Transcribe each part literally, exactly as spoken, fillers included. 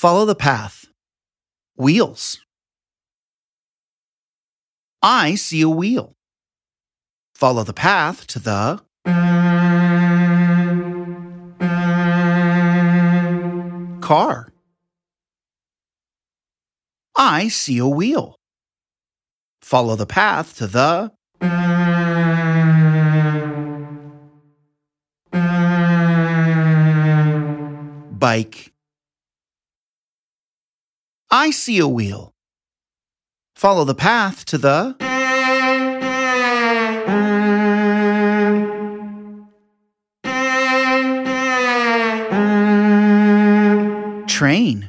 Follow the path. Wheels. I see a wheel. Follow the path to the car. I see a wheel. Follow the path to the bike. I see a wheel. Follow the path to the train.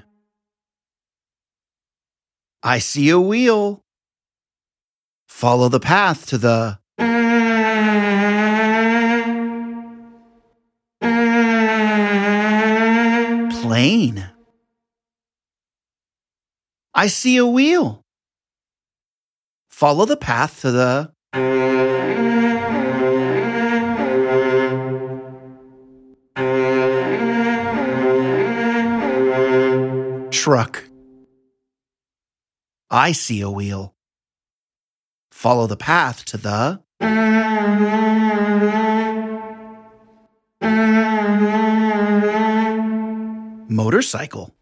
I see a wheel. Follow the path to the plane. I see a wheel. Follow the path to the truck. I see a wheel. Follow the path to the motorcycle.